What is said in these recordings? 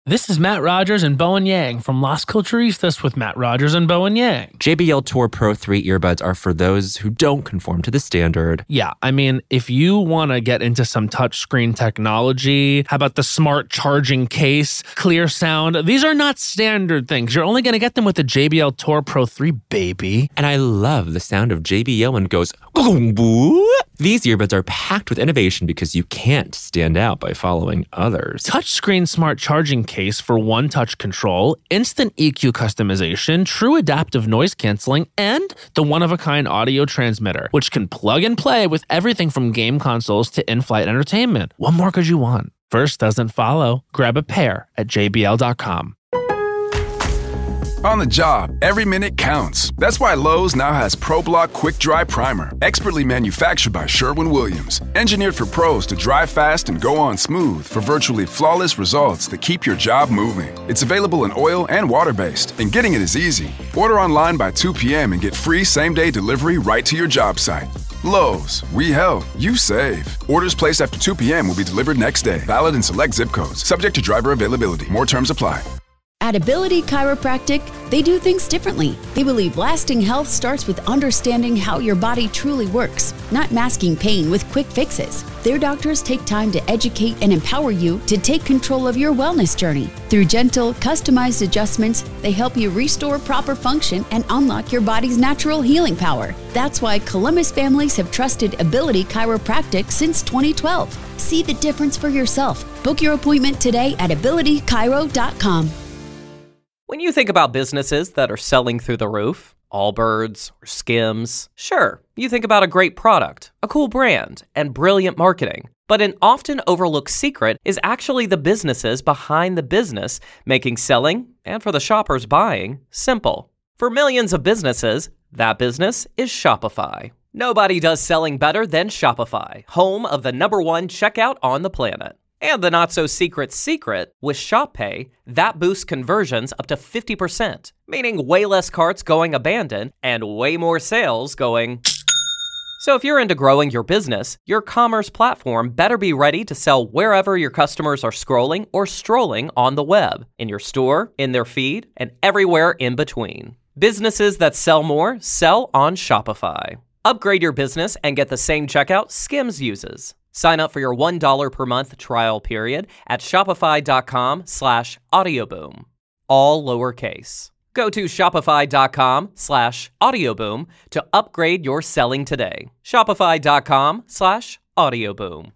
This is Matt Rogers and Bowen Yang from Las Culturistas with Matt Rogers and Bowen Yang. JBL Tour Pro 3 earbuds are for those who don't conform to the standard. Yeah, I mean, if you want to get into some touchscreen technology, how about the smart charging case, clear sound? These are not standard things. You're only going to get them with the JBL Tour Pro 3, baby. And I love the sound of JBL when it goes, "Gong-boo." These earbuds are packed with innovation because you can't stand out by following others. Touchscreen smart charging case for one-touch control, instant EQ customization, true adaptive noise canceling, and the one-of-a-kind audio transmitter, which can plug and play with everything from game consoles to in-flight entertainment. What more could you want? First doesn't follow. Grab a pair at jbl.com. On the job, every minute counts. That's why Lowe's now has ProBlock Quick Dry Primer, expertly manufactured by Sherwin-Williams. Engineered for pros to dry fast and go on smooth for virtually flawless results that keep your job moving. It's available in oil and water-based, and getting it is easy. Order online by 2 p.m. and get free same-day delivery right to your job site. Lowe's, we help, you save. Orders placed after 2 p.m. will be delivered next day. Valid in select zip codes. Subject to driver availability. More terms apply. At Ability Chiropractic, they do things differently. They believe lasting health starts with understanding how your body truly works, not masking pain with quick fixes. Their doctors take time to educate and empower you to take control of your wellness journey. Through gentle, customized adjustments, they help you restore proper function and unlock your body's natural healing power. That's why Columbus families have trusted Ability Chiropractic since 2012. See the difference for yourself. Book your appointment today at abilitychiro.com. When you think about businesses that are selling through the roof, Allbirds or Skims, sure, you think about a great product, a cool brand, and brilliant marketing. But an often overlooked secret is actually the businesses behind the business, making selling, and for the shoppers buying, simple. For millions of businesses, that business is Shopify. Nobody does selling better than Shopify, home of the #1 checkout on the planet. And the not-so-secret secret, with Shop Pay, that boosts conversions up to 50%, meaning way less carts going abandoned and way more sales going... So if you're into growing your business, your commerce platform better be ready to sell wherever your customers are scrolling or strolling on the web, in your store, in their feed, and everywhere in between. Businesses that sell more sell on Shopify. Upgrade your business and get the same checkout Skims uses. Sign up for your $1 per month trial period at shopify.com/audioboom. All lowercase. Go to shopify.com/audioboom to upgrade your selling today. Shopify.com/audioboom.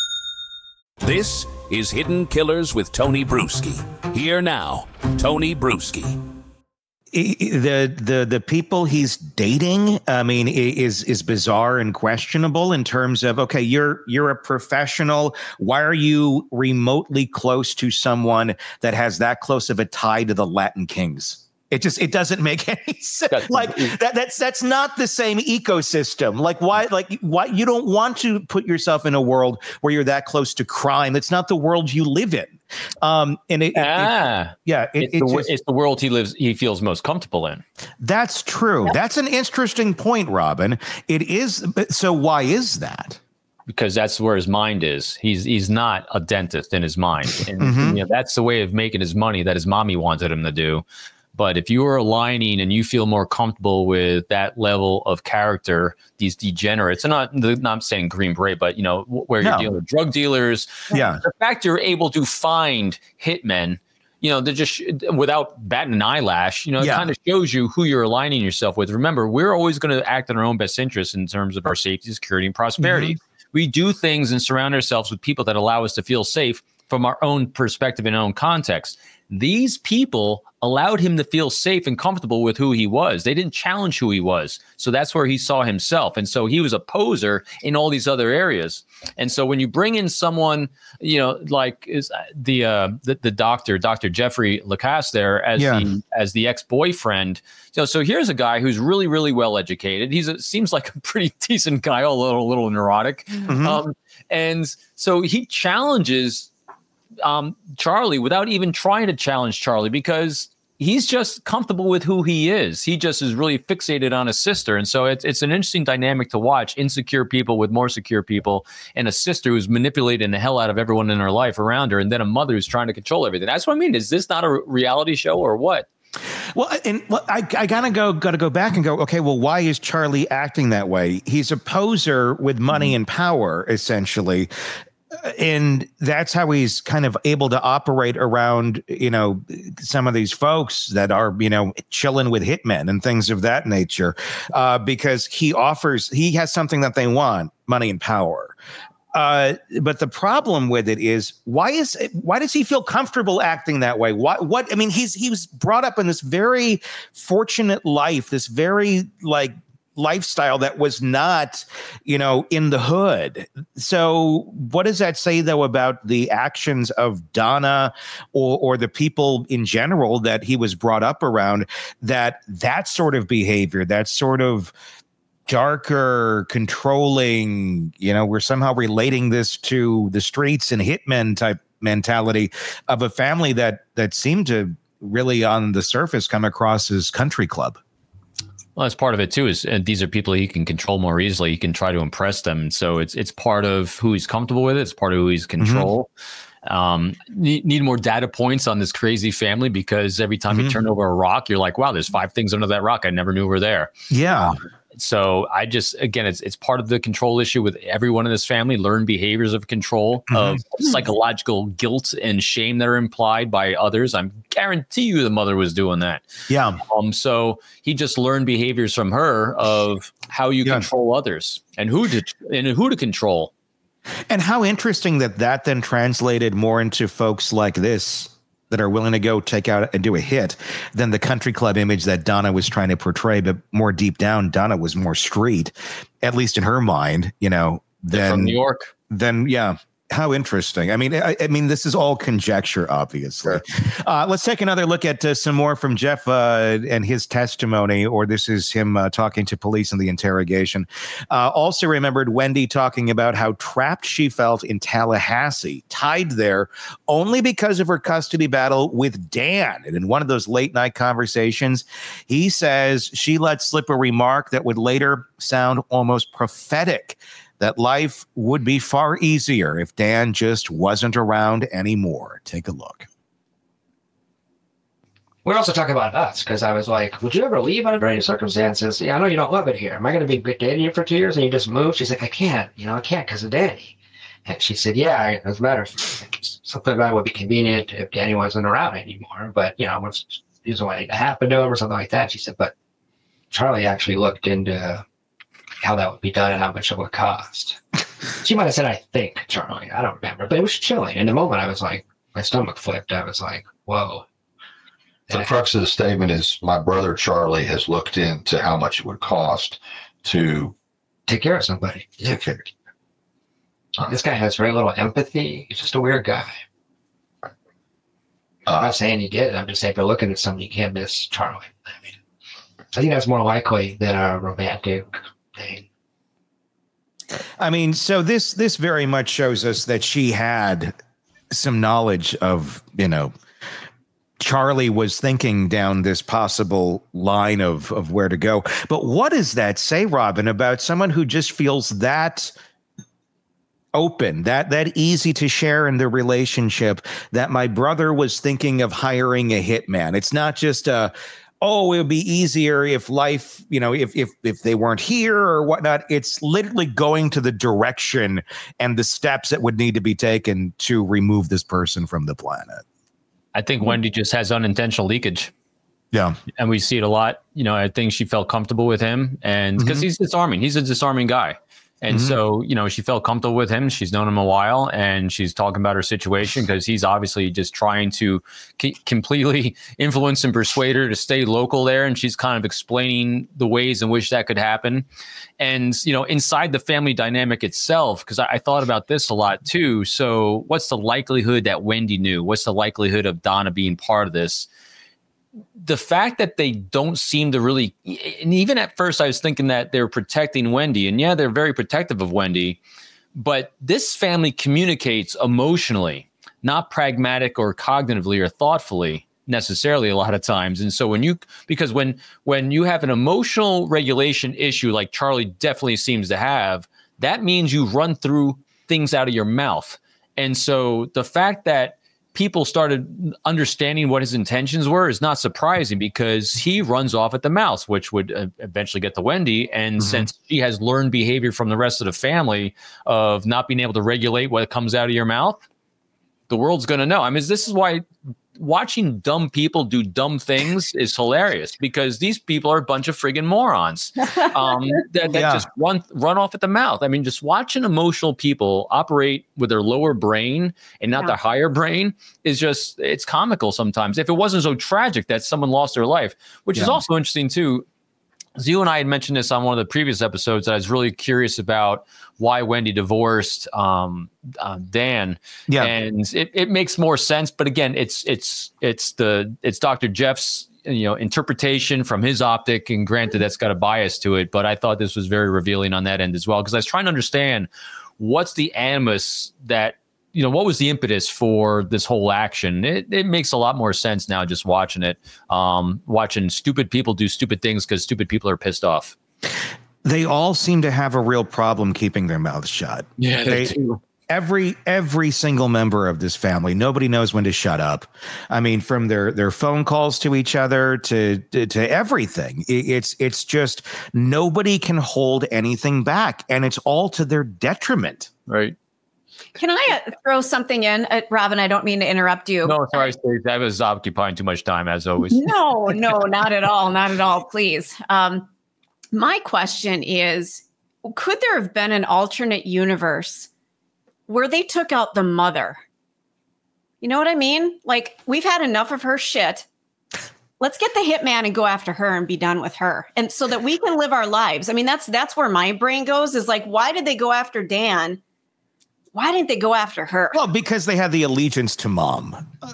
This is Hidden Killers with Tony Bruschi. Here now, Tony Bruschi. The people he's dating, I mean, is bizarre and questionable in terms of, okay, you're a professional. Why are you remotely close to someone that has that close of a tie to the Latin Kings? It doesn't make any sense. Like that's not the same ecosystem. Like why you don't want to put yourself in a world where you're that close to crime. It's not the world you live in. It's the world he feels most comfortable in. That's true. That's an interesting point, Robin. It is. So why is that? Because that's where his mind is. He's not a dentist in his mind, and that's the way of making his money that his mommy wanted him to do. But if you are aligning and you feel more comfortable with that level of character, these degenerates, and not saying Green Beret, but where you're dealing with drug dealers, the fact you're able to find hitmen, they're just without batting an eyelash, it kind of shows you who you're aligning yourself with. Remember, we're always going to act in our own best interest in terms of our safety, security, and prosperity. We do things and surround ourselves with people that allow us to feel safe from our own perspective and own context. These people allowed him to feel safe and comfortable with who he was. They didn't challenge who he was. So that's where he saw himself. And so he was a poser in all these other areas. And so when you bring in someone, like is the doctor, Dr. Jeffrey Lacasse there as the ex-boyfriend, so here's a guy who's really, really well educated. Seems like a pretty decent guy, a little neurotic. And so he challenges Charlie without even trying to challenge Charlie, because he's just comfortable with who he is. He just is really fixated on his sister. And so it's an interesting dynamic to watch. Insecure people with more secure people, and a sister who's manipulating the hell out of everyone in her life around her, and then a mother who's trying to control everything. That's what I mean. Is this not a reality show or what? Well, I gotta go back and go, okay, well, why is Charlie acting that way? He's a poser with money and power, essentially. And that's how he's kind of able to operate around, some of these folks that are, chilling with hitmen and things of that nature, because he has something that they want, money and power. But the problem with it is, why does he feel comfortable acting that way? What? I mean, he was brought up in this very fortunate life, this very lifestyle that was not, in the hood. So what does that say, though, about the actions of Donna or the people in general that he was brought up around, that sort of behavior, that sort of darker, controlling, we're somehow relating this to the streets and hitmen type mentality of a family that seemed to really on the surface come across as country club. Well, that's part of it too. And these are people he can control more easily. He can try to impress them, and so it's part of who he's comfortable with. It's part of who he's control. Need more data points on this crazy family, because every time you turn over a rock, you're like, wow, there's 5 things under that rock I never knew were there. Yeah. So I just, again, it's part of the control issue with everyone in this family. Learned behaviors of control, of psychological guilt and shame that are implied by others. I guarantee you the mother was doing that. Yeah. So he just learned behaviors from her of how you control others and who to control. And how interesting that then translated more into folks like this that are willing to go take out and do a hit than the country club image that Donna was trying to portray. But more deep down, Donna was more street, at least in her mind, than from New York. Yeah. How interesting. I mean, this is all conjecture, obviously. Let's take another look at some more from Jeff and his testimony, or this is him talking to police in the interrogation. Also remembered Wendy talking about how trapped she felt in Tallahassee, tied there only because of her custody battle with Dan. And in one of those late night conversations, he says she let slip a remark that would later sound almost prophetic, that life would be far easier if Dan just wasn't around anymore. Take a look. We're also talking about us, because I was like, would you ever leave under any circumstances? Yeah, I know you don't love it here. Am I going to be dating you for 2 years and you just move? She's like, I can't because of Danny. And she said, yeah, it doesn't matter. Something about it would be convenient if Danny wasn't around anymore. But, what's usually to happen to him or something like that. She said, but Charlie actually looked into how that would be done and how much it would cost. She might have said, I think, Charlie. I don't remember. But it was chilling. In the moment, I was like, my stomach flipped. I was like, whoa. The crux of the statement is my brother Charlie has looked into how much it would cost to take care of somebody. Take care. This guy has very little empathy. He's just a weird guy. I'm not saying he did. I'm just saying if you're looking at somebody, you can't miss Charlie. I think that's more likely than a romantic thing. So this very much shows us that she had some knowledge of, Charlie was thinking down this possible line of where to go. But what does that say, Robin, about someone who just feels that open, that easy to share in the relationship, that my brother was thinking of hiring a hitman? It's not just it would be easier if life, if they weren't here or whatnot. It's literally going to the direction and the steps that would need to be taken to remove this person from the planet. I think Wendy just has unintentional leakage. Yeah. And we see it a lot. I think she felt comfortable with him, and because he's disarming. He's a disarming guy. And so, she felt comfortable with him. She's known him a while, and she's talking about her situation because he's obviously just trying to completely influence and persuade her to stay local there. And she's kind of explaining the ways in which that could happen. And, inside the family dynamic itself, because I thought about this a lot too. So what's the likelihood that Wendy knew? What's the likelihood of Donna being part of this? The fact that they don't seem to really, and even at first I was thinking that they're protecting Wendy, and yeah, they're very protective of Wendy, but this family communicates emotionally, not pragmatic or cognitively or thoughtfully. necessarily a lot of times. And so when you have an emotional regulation issue like Charlie definitely seems to have, that means you run through things out of your mouth. And so the fact that people started understanding what his intentions were is not surprising, because he runs off at the mouth, which would eventually get to Wendy. And since she has learned behavior from the rest of the family of not being able to regulate what comes out of your mouth, the world's going to know. I mean, this is why watching dumb people do dumb things is hilarious, because these people are a bunch of friggin' morons that just run off at the mouth. I mean, just watching emotional people operate with their lower brain and not their higher brain is just, it's comical sometimes. If it wasn't so tragic that someone lost their life, which is also interesting too. So you and I had mentioned this on one of the previous episodes that I was really curious about why Wendy divorced Dan. Yeah. And it makes more sense. But again, it's Dr. Jeff's, interpretation from his optic, and granted that's got a bias to it, but I thought this was very revealing on that end as well, because I was trying to understand what's the animus that, what was the impetus for this whole action? It makes a lot more sense now just watching it, watching stupid people do stupid things because stupid people are pissed off. They all seem to have a real problem keeping their mouths shut. Yeah, they do. Every single member of this family, nobody knows when to shut up. I mean, from their phone calls to each other to everything. It's just nobody can hold anything back, and it's all to their detriment. Right. Can I throw something in, Robin? I don't mean to interrupt you. No, sorry, Stacey. I was occupying too much time, as always. No, not at all. Not at all. Please. My question is, could there have been an alternate universe where they took out the mother? You know what I mean? Like, we've had enough of her shit. Let's get the hitman and go after her and be done with her. And so that we can live our lives. I mean, that's where my brain goes, is like, why did they go after Dan? Why didn't they go after her? Well, because they had the allegiance to mom.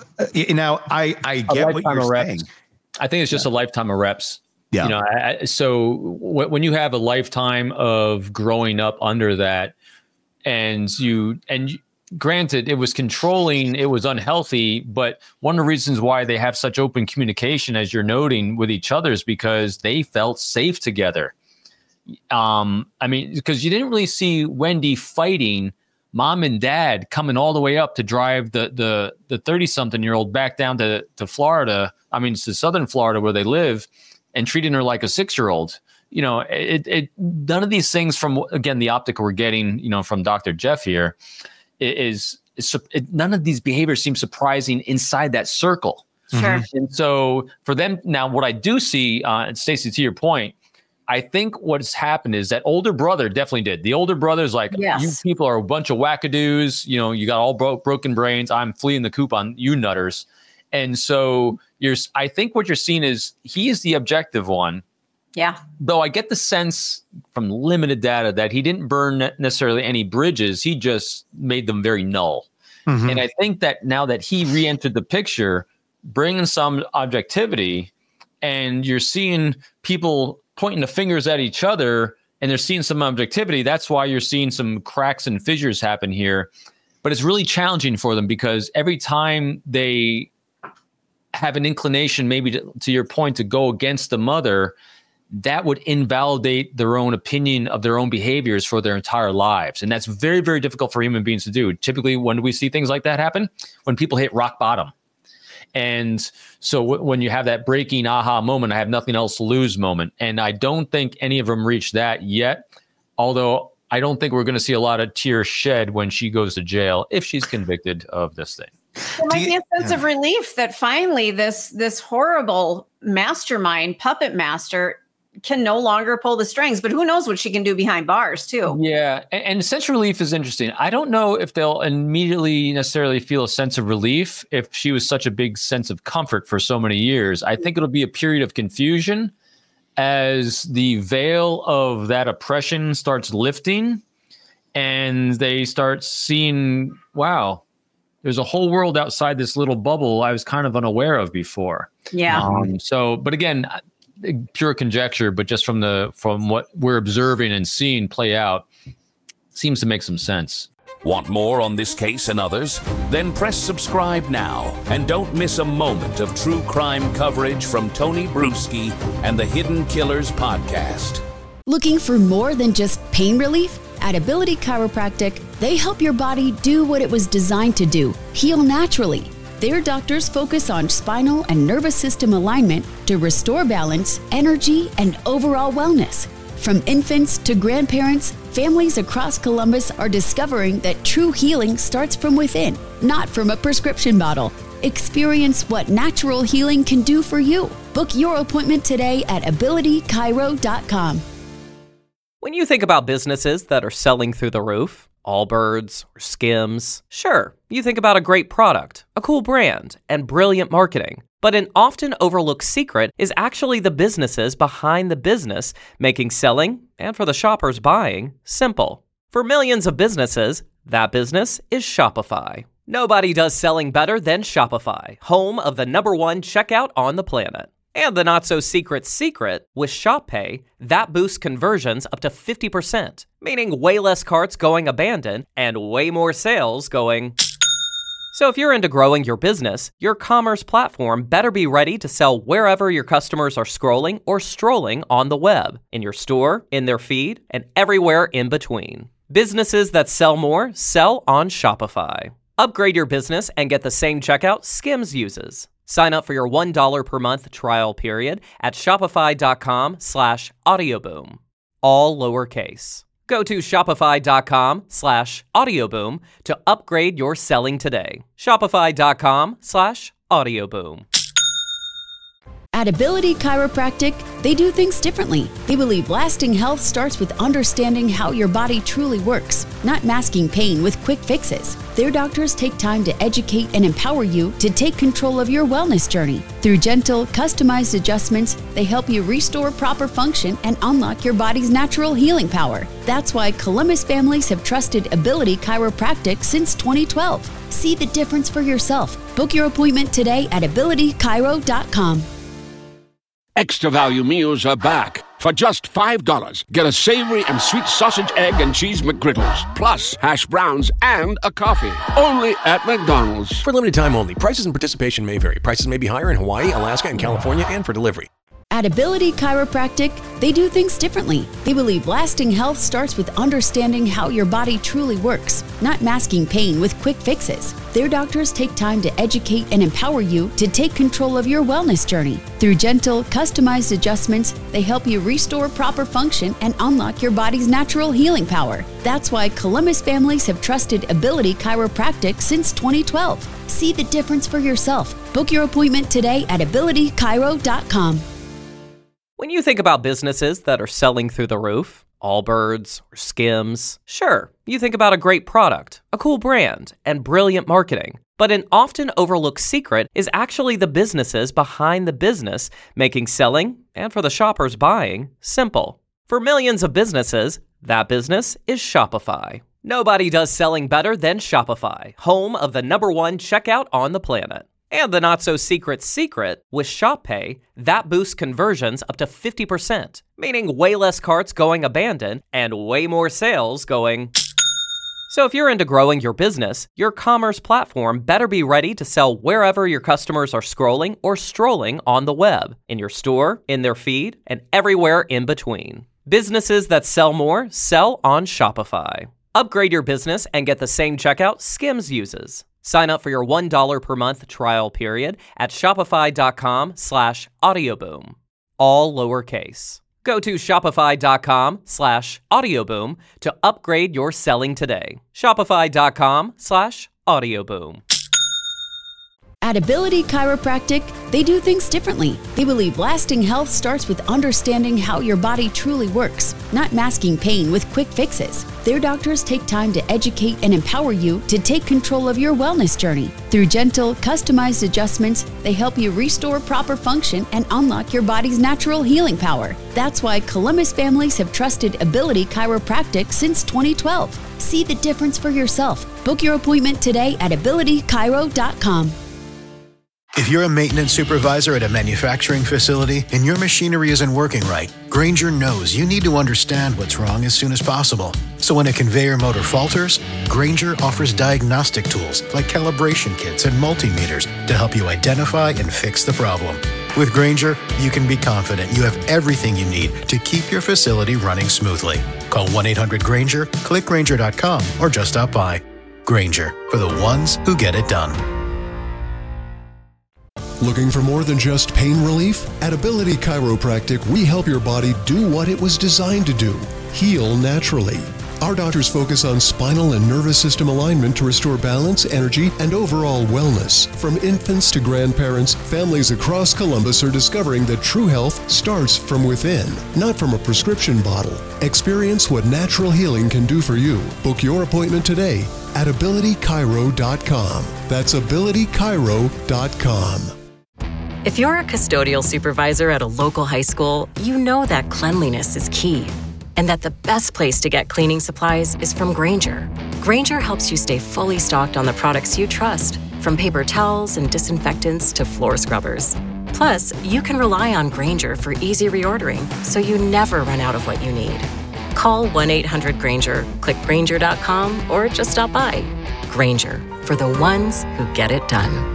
I get what you're saying. I think it's just a lifetime of reps. Yeah. So when you have a lifetime of growing up under that, and granted, it was controlling, it was unhealthy, but one of the reasons why they have such open communication, as you're noting, with each other is because they felt safe together. I mean, because you didn't really see Wendy fighting mom and dad coming all the way up to drive the 30-something-year-old back down to Florida. I mean, to southern Florida where they live, and treating her like a 6-year-old. None of these things from, again, the optic we're getting, from Dr. Jeff here none of these behaviors seem surprising inside that circle. Sure. And so for them now, what I do see, Stacey, to your point, I think what's happened is that older brother definitely did. The older brother's like, You people are a bunch of wackadoos. You got all broken brains. I'm fleeing the coop on you nutters. And so I think what you're seeing is he is the objective one. Yeah. Though I get the sense from limited data that he didn't burn necessarily any bridges. He just made them very null. Mm-hmm. And I think that now that he re-entered the picture, bringing some objectivity, and you're seeing people pointing the fingers at each other, and they're seeing some objectivity. That's why you're seeing some cracks and fissures happen here. But it's really challenging for them, because every time they have an inclination, maybe to your point, to go against the mother, that would invalidate their own opinion of their own behaviors for their entire lives. And that's very, very difficult for human beings to do. Typically, when do we see things like that happen? When people hit rock bottom. And so when you have that breaking aha moment, I have nothing else to lose moment. And I don't think any of them reached that yet. Although I don't think we're going to see a lot of tears shed when she goes to jail, if she's convicted of this thing. There might be a sense of relief that finally this horrible mastermind, puppet master, can no longer pull the strings, but who knows what she can do behind bars too. Yeah. And sense of relief is interesting. I don't know if they'll immediately necessarily feel a sense of relief if she was such a big sense of comfort for so many years. I think it'll be a period of confusion as the veil of that oppression starts lifting, and they start seeing, wow, there's a whole world outside this little bubble I was kind of unaware of before. Yeah. But again, pure conjecture, but just from what we're observing and seeing play out, seems to make some sense. Want more on this case and others? Then press subscribe now and don't miss a moment of true crime coverage from Tony Bruschi and the Hidden Killers podcast. Looking for more than just pain relief? At Ability Chiropractic, they help your body do what it was designed to do, heal naturally. Their doctors focus on spinal and nervous system alignment to restore balance, energy, and overall wellness. From infants to grandparents, families across Columbus are discovering that true healing starts from within, not from a prescription bottle. Experience what natural healing can do for you. Book your appointment today at abilitychiro.com. When you think about businesses that are selling through the roof, Allbirds or Skims, sure, you think about a great product, a cool brand, and brilliant marketing. But an often overlooked secret is actually the businesses behind the business, making selling, and for the shoppers buying, simple. For millions of businesses, that business is Shopify. Nobody does selling better than Shopify, home of the #1 checkout on the planet. And the not-so-secret secret, with Shop Pay, that boosts conversions up to 50%, meaning way less carts going abandoned and way more sales going. So if you're into growing your business, your commerce platform better be ready to sell wherever your customers are scrolling or strolling on the web, in your store, in their feed, and everywhere in between. Businesses that sell more sell on Shopify. Upgrade your business and get the same checkout Skims uses. Sign up for your $1 per month trial period at shopify.com/audioboom. All lowercase. Go to shopify.com/audioboom to upgrade your selling today. Shopify.com/audioboom. At Ability Chiropractic, they do things differently. They believe lasting health starts with understanding how your body truly works, not masking pain with quick fixes. Their doctors take time to educate and empower you to take control of your wellness journey. Through gentle, customized adjustments, they help you restore proper function and unlock your body's natural healing power. That's why Columbus families have trusted Ability Chiropractic since 2012. See the difference for yourself. Book your appointment today at abilitychiro.com. Extra value meals are back. For just $5, get a savory and sweet sausage, egg, and cheese McGriddles, plus hash browns and a coffee. Only at McDonald's. For limited time only. Prices and participation may vary. Prices may be higher in Hawaii, Alaska, and California, and for delivery. At Ability Chiropractic, they do things differently. They believe lasting health starts with understanding how your body truly works, not masking pain with quick fixes. Their doctors take time to educate and empower you to take control of your wellness journey. Through gentle, customized adjustments, they help you restore proper function and unlock your body's natural healing power. That's why Columbus families have trusted Ability Chiropractic since 2012. See the difference for yourself. Book your appointment today at abilitychiro.com. When you think about businesses that are selling through the roof, Allbirds or Skims, sure, you think about a great product, a cool brand, and brilliant marketing. But an often overlooked secret is actually the businesses behind the business, making selling, and for the shoppers buying, simple. For millions of businesses, that business is Shopify. Nobody does selling better than Shopify, home of the #1 checkout on the planet. And the not-so-secret secret, with Shop Pay, that boosts conversions up to 50%, meaning way less carts going abandoned and way more sales going. So if you're into growing your business, your commerce platform better be ready to sell wherever your customers are scrolling or strolling on the web, in your store, in their feed, and everywhere in between. Businesses that sell more sell on Shopify. Upgrade your business and get the same checkout Skims uses. Sign up for your $1 per month trial period at shopify.com/audioboom. All lowercase. Go to shopify.com/audioboom to upgrade your selling today. Shopify.com/audioboom. At Ability Chiropractic, they do things differently. They believe lasting health starts with understanding how your body truly works, not masking pain with quick fixes. Their doctors take time to educate and empower you to take control of your wellness journey. Through gentle, customized adjustments, they help you restore proper function and unlock your body's natural healing power. That's why Columbus families have trusted Ability Chiropractic since 2012. See the difference for yourself. Book your appointment today at abilitychiro.com. If you're a maintenance supervisor at a manufacturing facility and your machinery isn't working right, Grainger knows you need to understand what's wrong as soon as possible. So when a conveyor motor falters, Grainger offers diagnostic tools like calibration kits and multimeters to help you identify and fix the problem. With Grainger, you can be confident you have everything you need to keep your facility running smoothly. Call 1-800-GRAINGER, click Grainger.com, or just stop by. Grainger, for the ones who get it done. Looking for more than just pain relief? At Ability Chiropractic, we help your body do what it was designed to do, heal naturally. Our doctors focus on spinal and nervous system alignment to restore balance, energy, and overall wellness. From infants to grandparents, families across Columbus are discovering that true health starts from within, not from a prescription bottle. Experience what natural healing can do for you. Book your appointment today at abilitychiro.com. That's abilitychiro.com. If you're a custodial supervisor at a local high school, you know that cleanliness is key, and that the best place to get cleaning supplies is from Grainger. Grainger helps you stay fully stocked on the products you trust, from paper towels and disinfectants to floor scrubbers. Plus, you can rely on Grainger for easy reordering, so you never run out of what you need. Call 1-800-GRAINGER, click Grainger.com, or just stop by. Grainger, for the ones who get it done.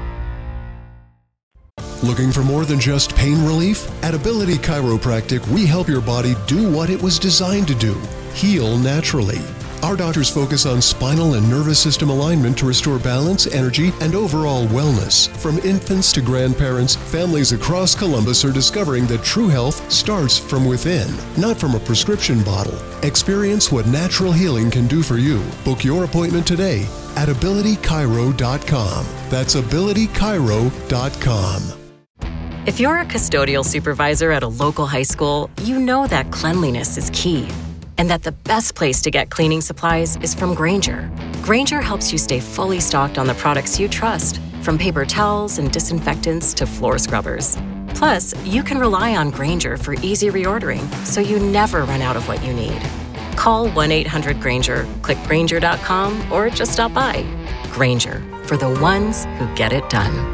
Looking for more than just pain relief? At Ability Chiropractic, we help your body do what it was designed to do, heal naturally. Our doctors focus on spinal and nervous system alignment to restore balance, energy, and overall wellness. From infants to grandparents, families across Columbus are discovering that true health starts from within, not from a prescription bottle. Experience what natural healing can do for you. Book your appointment today at abilitychiro.com. That's abilitychiro.com. If you're a custodial supervisor at a local high school, you know that cleanliness is key, and that the best place to get cleaning supplies is from Grainger. Grainger helps you stay fully stocked on the products you trust, from paper towels and disinfectants to floor scrubbers. Plus, you can rely on Grainger for easy reordering, so you never run out of what you need. Call 1-800-GRAINGER, click Grainger.com, or just stop by. Grainger, for the ones who get it done.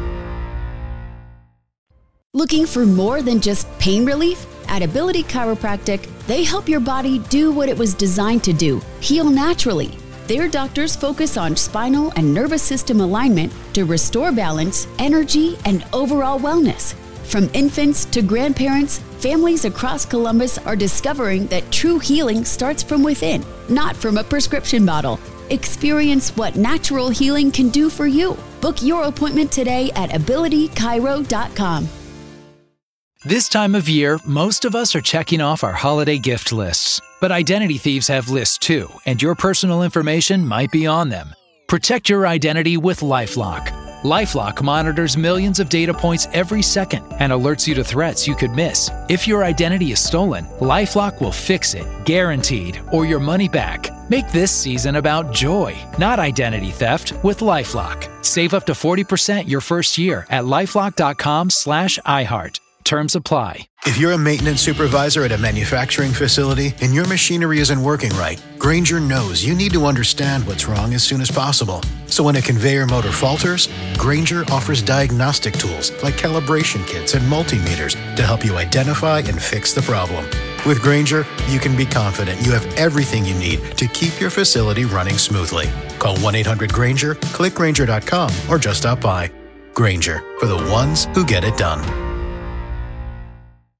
Looking for more than just pain relief? At Ability Chiropractic, they help your body do what it was designed to do, heal naturally. Their doctors focus on spinal and nervous system alignment to restore balance, energy, and overall wellness. From infants to grandparents, families across Columbus are discovering that true healing starts from within, not from a prescription bottle. Experience what natural healing can do for you. Book your appointment today at abilitychiro.com. This time of year, most of us are checking off our holiday gift lists. But identity thieves have lists too, and your personal information might be on them. Protect your identity with LifeLock. LifeLock monitors millions of data points every second and alerts you to threats you could miss. If your identity is stolen, LifeLock will fix it, guaranteed, or your money back. Make this season about joy, not identity theft, with LifeLock. Save up to 40% your first year at LifeLock.com/iHeart. Terms apply. If you're a maintenance supervisor at a manufacturing facility and your machinery isn't working right, Grainger knows you need to understand what's wrong as soon as possible. So when a conveyor motor falters, Grainger offers diagnostic tools like calibration kits and multimeters to help you identify and fix the problem. With Grainger, you can be confident you have everything you need to keep your facility running smoothly. Call 1-800-GRAINGER, click Grainger.com, or just stop by. Grainger, for the ones who get it done.